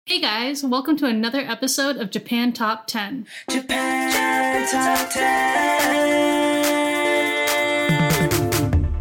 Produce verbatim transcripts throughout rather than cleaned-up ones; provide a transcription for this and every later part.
Hey guys, welcome to another episode of Japan Top ten. Japan Top ten.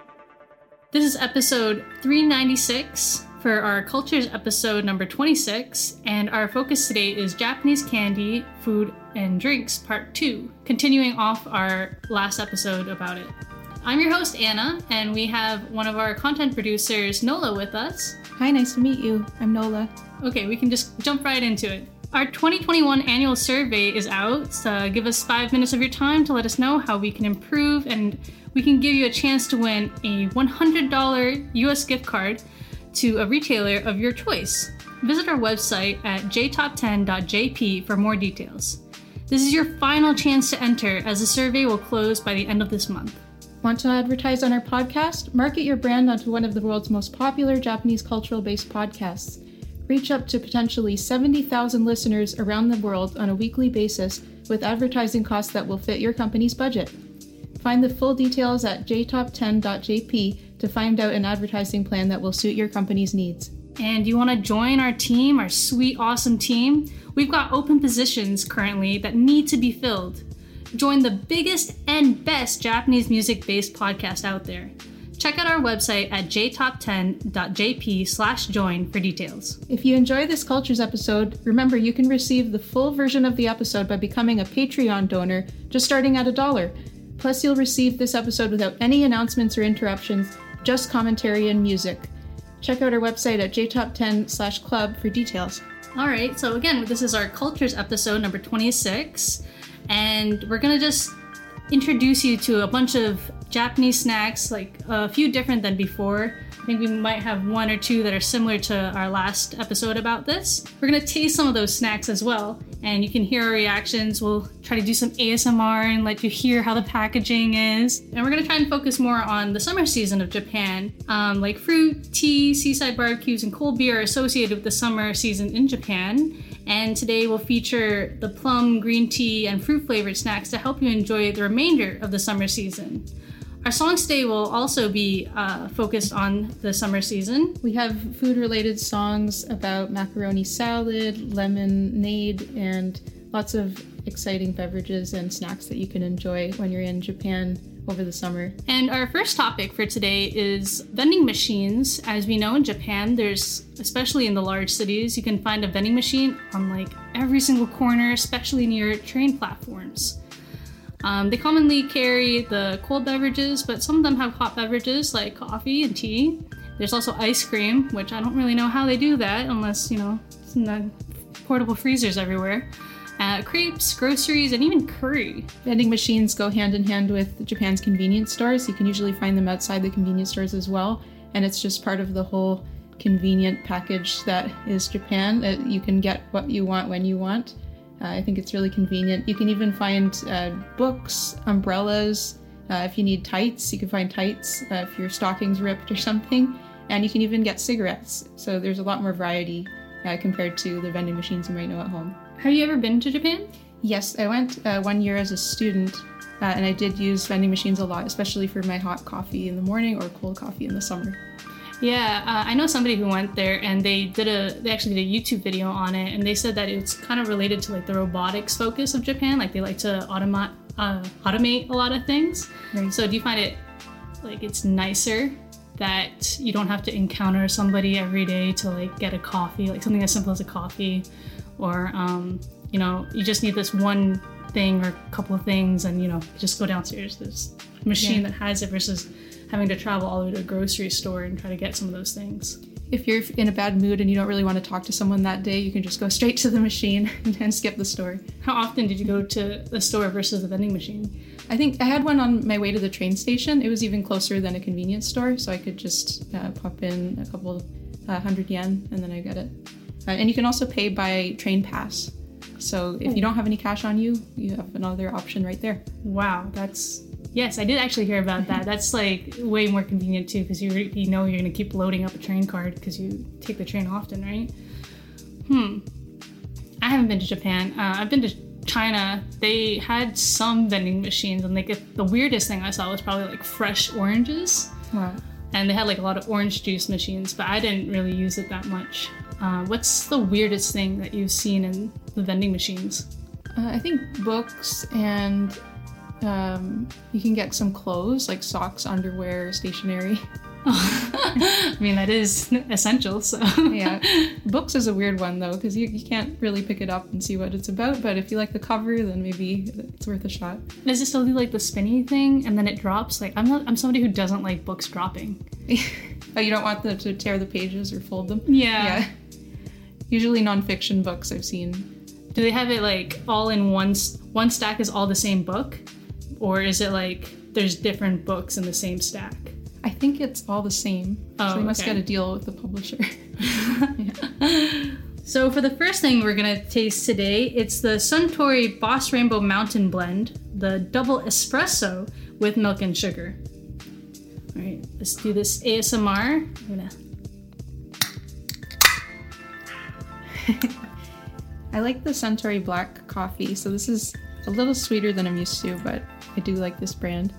This is episode three ninety-six for our Cultures episode number twenty-six, and our focus today is Japanese candy, food, and drinks part two, continuing off our last episode about it. I'm your host, Anna, and we have one of our content producers, Nola, with us. Hi, nice to meet you. I'm Nola. Okay, we can just jump right into it. Our twenty twenty-one annual survey is out, so give us five minutes of your time to let us know how we can improve, and we can give you a chance to win a one hundred dollars U S gift card to a retailer of your choice. Visit our website at j top ten dot j p for more details. This is your final chance to enter, as the survey will close by the end of this month. Want to advertise on our podcast? Market your brand onto one of the world's most popular Japanese cultural-based podcasts. Reach up to potentially seventy thousand listeners around the world on a weekly basis with advertising costs that will fit your company's budget. Find the full details at j top ten dot j p to find out an advertising plan that will suit your company's needs. And you want to join our team, our sweet, awesome team? We've got open positions currently that need to be filled. Join the biggest and best Japanese music-based podcast out there. Check out our website at j top ten dot j p slash join for details. If you enjoy this Cultures episode, remember you can receive the full version of the episode by becoming a Patreon donor, just starting at a dollar. Plus, you'll receive this episode without any announcements or interruptions, just commentary and music. Check out our website at j top ten slash club for details. All right, so again, this is our Cultures episode number twenty-six, and we're gonna just introduce you to a bunch of Japanese snacks, like a few different than before. I think we might have one or two that are similar to our last episode about this. We're gonna taste some of those snacks as well, and you can hear our reactions. We'll try to do some A S M R and let you hear how the packaging is. And we're gonna try and focus more on the summer season of Japan. Um, like fruit, tea, seaside barbecues, and cold beer are associated with the summer season in Japan. And today we'll feature the plum, green tea, and fruit flavored snacks to help you enjoy the remainder of the summer season. Our songs today will also be uh, focused on the summer season. We have food-related songs about macaroni salad, lemonade, and lots of exciting beverages and snacks that you can enjoy when you're in Japan over the summer. And our first topic for today is vending machines. As we know, in Japan, there's, especially in the large cities, you can find a vending machine on like every single corner, especially near train platforms. Um, they commonly carry the cold beverages, but some of them have hot beverages like coffee and tea. There's also ice cream, which I don't really know how they do that unless, you know, it's in the portable freezers everywhere. Uh, crepes, groceries, and even curry. Vending machines go hand in hand with Japan's convenience stores. You can usually find them outside the convenience stores as well, and it's just part of the whole convenient package that is Japan. Uh, you can get what you want when you want. Uh, I think it's really convenient. You can even find uh, books, umbrellas. Uh, if you need tights, you can find tights uh, if your stocking's ripped or something. And you can even get cigarettes. So there's a lot more variety uh, compared to the vending machines you might know at home. Have you ever been to Japan? Yes, I went uh, one year as a student, uh, and I did use vending machines a lot, especially for my hot coffee in the morning or cold coffee in the summer. Yeah, uh, I know somebody who went there, and they did a they actually did a YouTube video on it, and they said that it's kind of related to like the robotics focus of Japan. Like they like to automate uh, automate a lot of things. Right. So do you find it like it's nicer that you don't have to encounter somebody every day to like get a coffee, like something as simple as a coffee, or um, you know, you just need this one thing or a couple of things, and you know, just go downstairs. There's a machine yeah. that has it versus having to travel all the way to a grocery store and try to get some of those things. If you're in a bad mood and you don't really want to talk to someone that day, you can just go straight to the machine and skip the store. How often did you go to the store versus the vending machine? I think I had one on my way to the train station. It was even closer than a convenience store, so I could just uh, pop in a couple uh, hundred yen and then I get it. Uh, and you can also pay by train pass. So if you don't have any cash on you, you have another option right there. Wow, that's... Yes, I did actually hear about that. That's like way more convenient too, because you you know you're going to keep loading up a train card because you take the train often, right? Hmm. I haven't been to Japan. Uh, I've been to China. They had some vending machines, and like if, the weirdest thing I saw was probably like fresh oranges. Wow. And they had like a lot of orange juice machines, but I didn't really use it that much. Uh, what's the weirdest thing that you've seen in the vending machines? Uh, I think books, and um, you can get some clothes like socks, underwear, stationery. I mean, that is essential, so. Yeah. Books is a weird one, though, because you, you can't really pick it up and see what it's about, but if you like the cover, then maybe it's worth a shot. Does it still do, like, the spinny thing, and then it drops? Like, I'm not, I'm somebody who doesn't like books dropping. Oh, you don't want them to tear the pages or fold them? Yeah. Yeah. Usually nonfiction books I've seen. Do they have it, like, all in one, s- one stack is all the same book? Or is it, like, there's different books in the same stack? I think it's all the same. Oh, so they must okay. get a deal with the publisher. Yeah. So for the first thing we're gonna taste today, it's the Suntory Boss Rainbow Mountain Blend, the double espresso with milk and sugar. All right, let's do this A S M R. I'm gonna. I like the Suntory black coffee, so this is a little sweeter than I'm used to, but I do like this brand.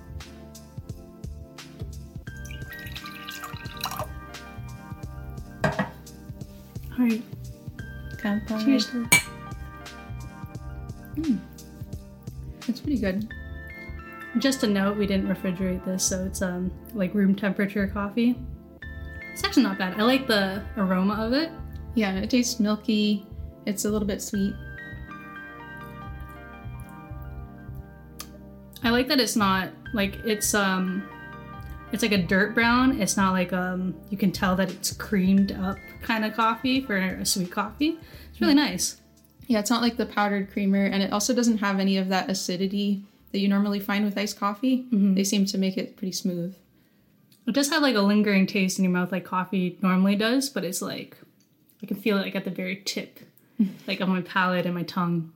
All right, Kanpai. cheers. Mm. It's pretty good. Just a note, we didn't refrigerate this, so it's um like room temperature coffee. It's actually not bad. I like the aroma of it. Yeah, it tastes milky. It's a little bit sweet. I like that it's not like it's um it's like a dirt brown. It's not like um you can tell that it's creamed up kind of coffee for a sweet coffee. It's really nice. Yeah, it's not like the powdered creamer, and it also doesn't have any of that acidity that you normally find with iced coffee. Mm-hmm. They seem to make it pretty smooth. It does have like a lingering taste in your mouth like coffee normally does, but it's like I can feel it like at the very tip, like on my palate and my tongue.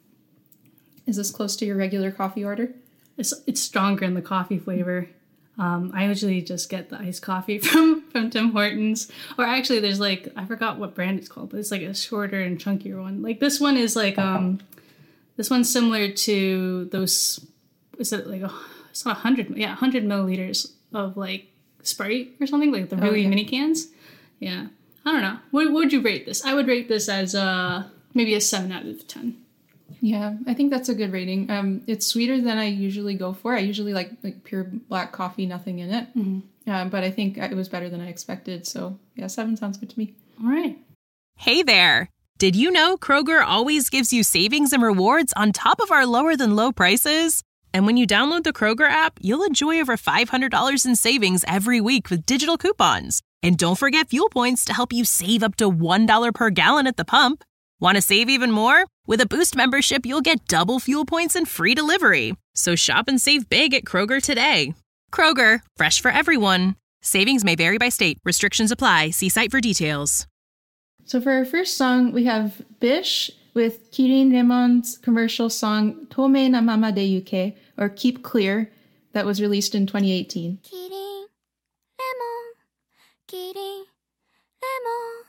Is this close to your regular coffee order? It's it's stronger in the coffee flavor. Um, I usually just get the iced coffee from, from Tim Hortons. Or actually there's like, I forgot what brand it's called, but it's like a shorter and chunkier one. Like this one is like, um, this one's similar to those, is it like, a, it's not one hundred, yeah, one hundred milliliters of like Sprite or something, like the really okay. mini cans. Yeah. I don't know. What, what would you rate this? I would rate this as uh, maybe a seven out of ten. Yeah, I think that's a good rating. Um, it's sweeter than I usually go for. I usually like like pure black coffee, nothing in it. Mm-hmm. Uh, but I think it was better than I expected. So yeah, seven sounds good to me. All right. Hey there. Did you know Kroger always gives you savings and rewards on top of our lower than low prices? And when you download the Kroger app, you'll enjoy over five hundred dollars in savings every week with digital coupons. And don't forget fuel points to help you save up to one dollar per gallon at the pump. Want to save even more? With a Boost membership, you'll get double fuel points and free delivery. So shop and save big at Kroger today. Kroger, fresh for everyone. Savings may vary by state. Restrictions apply. See site for details. So for our first song, we have Bish with Kirin Lemon's commercial song Tomei na Mama de Yuke, or Keep Clear, that was released in twenty eighteen. Kirin Lemon, Kirin Lemon,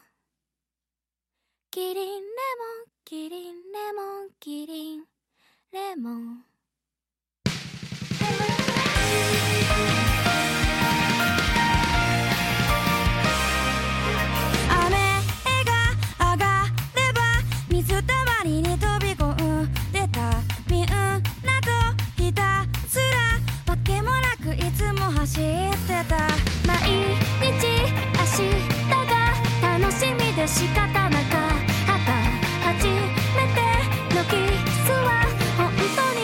Kirin Lemon, Kirin Lemon, Kirin Lemon. 走ってた毎日明日が楽しみで仕方なかった初めてのキスは本当に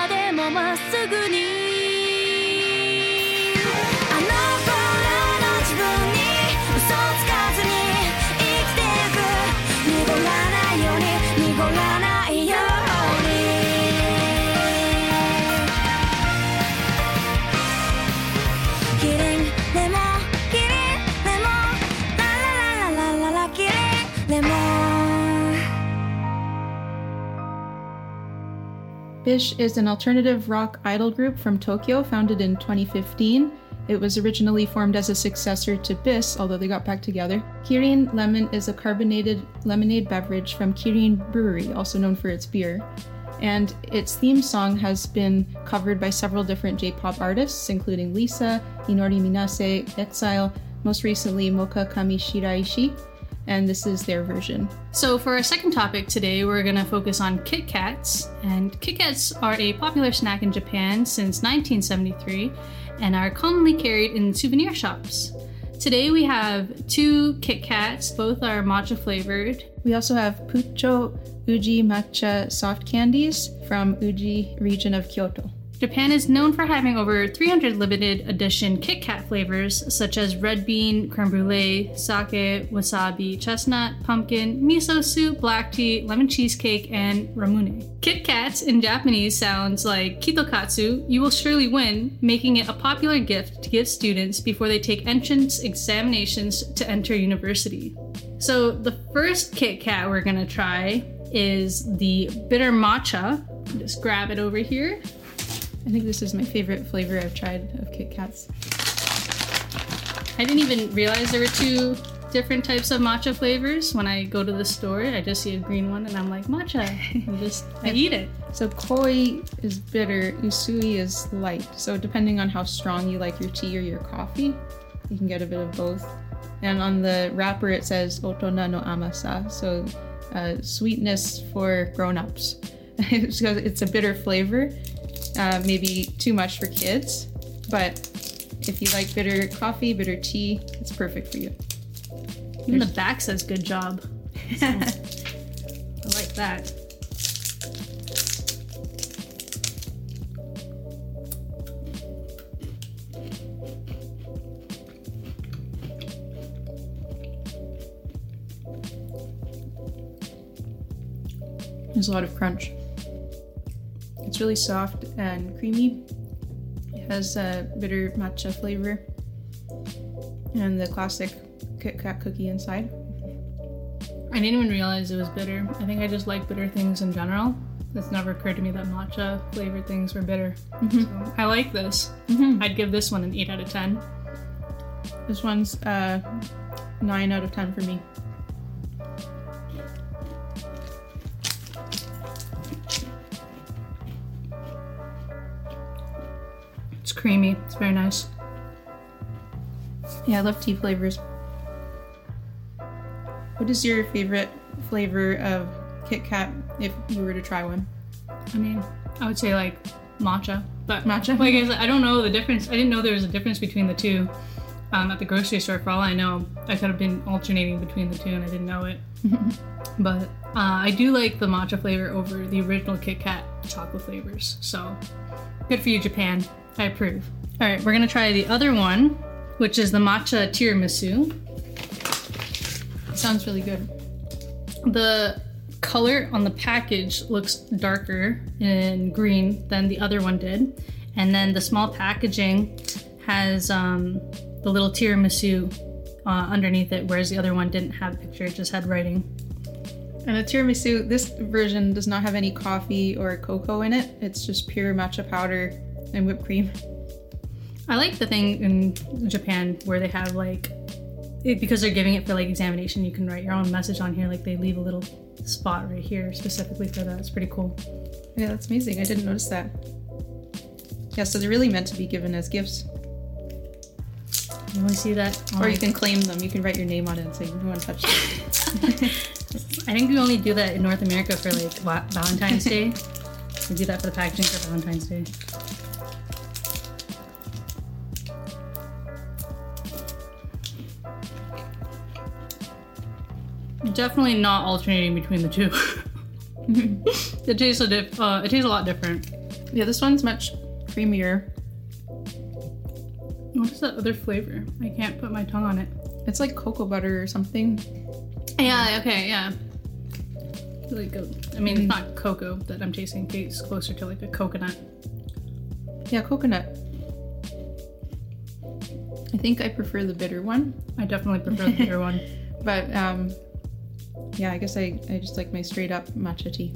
今でもまっすぐにあの頃の自分に嘘つかずに生きてゆく濁らないように濁らないようにキリンレモンキリンレモンラララララララキリンレモン Bish is an alternative rock idol group from Tokyo, founded in twenty fifteen. It was originally formed as a successor to B I S, although they got back together. Kirin Lemon is a carbonated lemonade beverage from Kirin Brewery, also known for its beer. And its theme song has been covered by several different J-pop artists, including Lisa, Inori Minase, Exile, most recently Moka Kami Shiraishi, and this is their version. So for our second topic today, we're going to focus on Kit Kats. And Kit Kats are a popular snack in Japan since nineteen seventy-three and are commonly carried in souvenir shops. Today we have two Kit Kats, both are matcha flavored. We also have Pucho Uji Matcha soft candies from Uji region of Kyoto. Japan is known for having over three hundred limited edition Kit Kat flavors, such as red bean, creme brulee, sake, wasabi, chestnut, pumpkin, miso soup, black tea, lemon cheesecake, and ramune. Kit Kats in Japanese sounds like kitokatsu, you will surely win, making it a popular gift to give students before they take entrance examinations to enter university. So the first Kit Kat we're gonna try is the bitter matcha. Just grab it over here. I think this is my favorite flavor I've tried of Kit Kats. I didn't even realize there were two different types of matcha flavors. When I go to the store, I just see a green one and I'm like, matcha. And just, I eat it. So koi is bitter, usui is light. So depending on how strong you like your tea or your coffee, you can get a bit of both. And on the wrapper it says otona no amasa, so uh, sweetness for grown-ups. So it's a bitter flavor. Uh, maybe too much for kids, but if you like bitter coffee, bitter tea, it's perfect for you. Even the back says good job. So, I like that. There's a lot of crunch. It's really soft and creamy. It has a bitter matcha flavor and the classic Kit Kat cookie inside. I didn't even realize it was bitter. I think I just like bitter things in general. It's never occurred to me that matcha flavored things were bitter. Mm-hmm. So I like this. Mm-hmm. I'd give this one an eight out of ten. This one's uh, nine out of ten for me. It's creamy. It's very nice. Yeah, I love tea flavors. What is your favorite flavor of Kit Kat if you were to try one? I mean, I would say like matcha, but Matcha? Like I said, I don't know the difference. I didn't know there was a difference between the two um, at the grocery store. For all I know, I could have been alternating between the two and I didn't know it. But uh, I do like the matcha flavor over the original Kit Kat chocolate flavors. So good for you, Japan. I approve. All right, we're gonna try the other one, which is the matcha tiramisu. It sounds really good. The color on the package looks darker in green than the other one did. And then the small packaging has um, the little tiramisu uh, underneath it, whereas the other one didn't have a picture, it just had writing. And the tiramisu, this version does not have any coffee or cocoa in it. It's just pure matcha powder and whipped cream. I like the thing in Japan where they have like, it, because they're giving it for like examination, you can write your own message on here. Like they leave a little spot right here specifically for that. It's pretty cool. Yeah, that's amazing. I didn't notice that. Yeah, so they're really meant to be given as gifts. You want to see that? Or you can claim them. You can write your name on it and say, you don't want to touch it. I think we only do that in North America for like va- Valentine's Day. We do that for the packaging for Valentine's Day. Definitely not alternating between the two. It tastes a dif- uh, it tastes a lot different. Yeah, this one's much creamier. What's that other flavor? I can't put my tongue on it. It's like cocoa butter or something. Yeah, okay, yeah. Like a, I mean, it's not cocoa that I'm tasting. It's closer to like a coconut. Yeah, coconut. I think I prefer the bitter one. I definitely prefer the bitter one. But, um, yeah, I guess I, I just like my straight up matcha tea.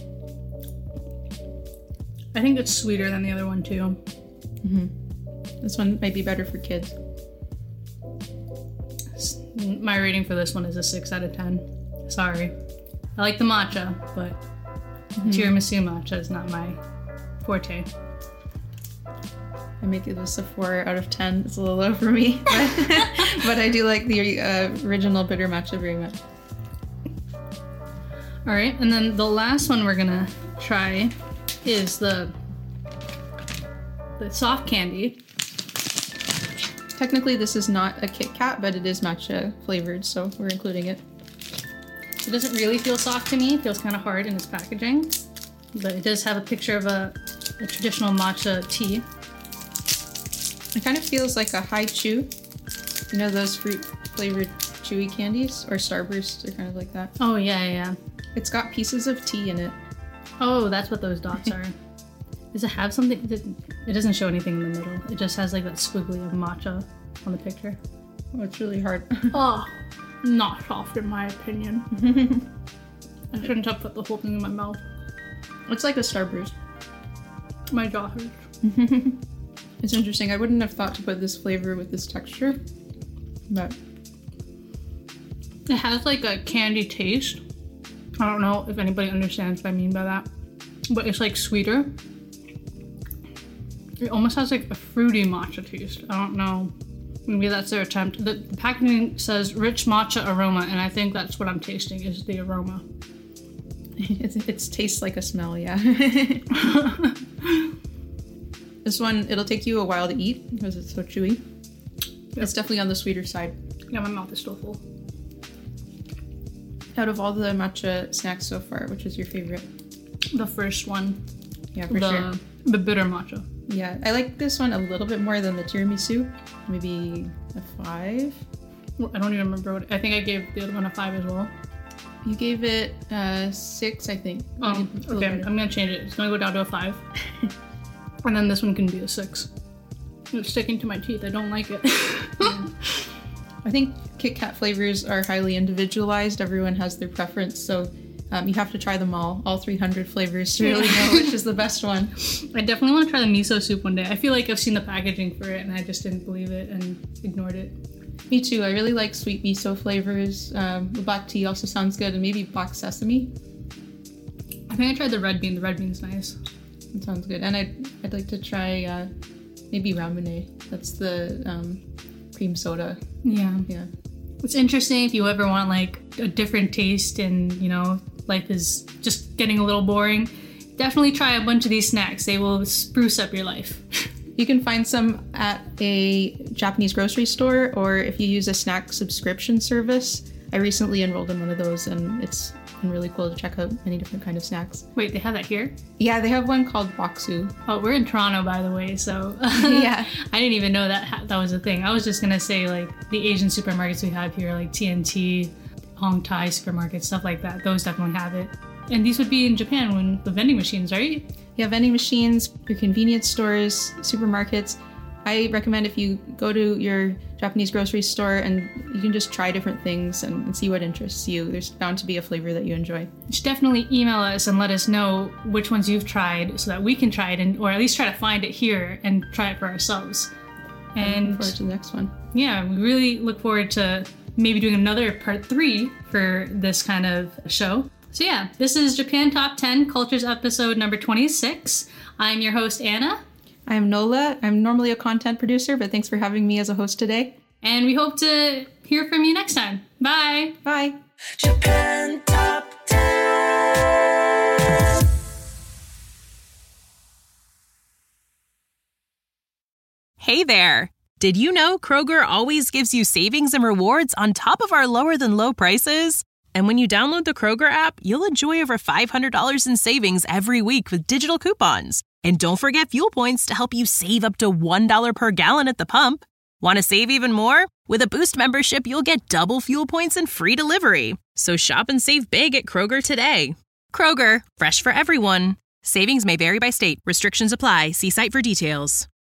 I think it's sweeter than the other one too. Mm-hmm. This one might be better for kids. My rating for this one is a six out of ten. Sorry. I like the matcha, but mm-hmm. tiramisu matcha is not my forte. I make this a four out of ten. It's a little low for me, but, but I do like the uh, original bitter matcha very much. All right, and then the last one we're gonna try is the the soft candy. Technically, this is not a Kit Kat, but it is matcha flavored, so we're including it. It doesn't really feel soft to me. It feels kind of hard in its packaging, but it does have a picture of a, a traditional matcha tea. It kind of feels like a high chew. You know those fruit flavored chewy candies? Or Starbursts are kind of like that. Oh, yeah, yeah. It's got pieces of tea in it. Oh, that's what those dots are. Does it have something? It doesn't show anything in the middle. It just has like that squiggly of matcha on the picture. Oh, it's really hard. Oh, not soft in my opinion. I shouldn't have put the whole thing in my mouth. It's like a Starburst. My jaw hurts. It's interesting. I wouldn't have thought to put this flavor with this texture, but it has like a candy taste. I don't know if anybody understands what I mean by that, but it's like sweeter. It almost has like a fruity matcha taste. I don't know. Maybe that's their attempt. The, the packaging says rich matcha aroma, and I think that's what I'm tasting is the aroma. It, it tastes like a smell, yeah. This one, it'll take you a while to eat because it's so chewy. Yep. It's definitely on the sweeter side. Yeah, my mouth is still full. Out of all the matcha snacks so far, which is your favorite? The first one. Yeah, for the, sure. The bitter matcha. Yeah, I like this one a little bit more than the tiramisu. Maybe a five? I don't even remember what... I think I gave the other one a five as well. You gave it uh, six, I think. Oh, okay. I'm going to change it. It's going to go down to a five. And then this one can be a six. It's sticking to my teeth. I don't like it. I think Kit Kat flavors are highly individualized. Everyone has their preference, so um, you have to try them all, all three hundred flavors, to really know which is the best one. I definitely want to try the miso soup one day. I feel like I've seen the packaging for it and I just didn't believe it and ignored it. Me too. I really like sweet miso flavors. Um, the black tea also sounds good, and maybe black sesame. I think I tried the red bean. The red bean's nice. It sounds good. And I'd, I'd like to try uh, maybe ramune. That's the um, cream soda. Yeah. Yeah. It's interesting if you ever want like a different taste and, you know, life is just getting a little boring. Definitely try a bunch of these snacks. They will spruce up your life. You can find some at a Japanese grocery store, or if you use a snack subscription service. I recently enrolled in one of those, and it's been really cool to check out many different kind of snacks. Wait, they have that here? Yeah, they have one called Boxu. Oh, we're in Toronto, by the way, so yeah. I didn't even know that that was a thing. I was just gonna say like the Asian supermarkets we have here, like T N T, Hong Tai supermarkets, stuff like that. Those definitely have it. And these would be in Japan when the vending machines, right? Yeah, vending machines, your convenience stores, supermarkets. I recommend if you go to your Japanese grocery store and you can just try different things and, and see what interests you. There's bound to be a flavor that you enjoy. You should definitely email us and let us know which ones you've tried so that we can try it, and or at least try to find it here and try it for ourselves. And look forward to the next one. Yeah, we really look forward to maybe doing another part three for this kind of show. So yeah, this is Japan Top ten Cultures episode number twenty-six. I'm your host, Anna. I'm Nola. I'm normally a content producer, but thanks for having me as a host today. And we hope to hear from you next time. Bye. Bye. Japan Top ten. Hey there! Did you know Kroger always gives you savings and rewards on top of our lower than low prices? And when you download the Kroger app, you'll enjoy over five hundred dollars in savings every week with digital coupons. And don't forget fuel points to help you save up to one dollar per gallon at the pump. Want to save even more? With a Boost membership, you'll get double fuel points and free delivery. So shop and save big at Kroger today. Kroger, fresh for everyone. Savings may vary by state. Restrictions apply. See site for details.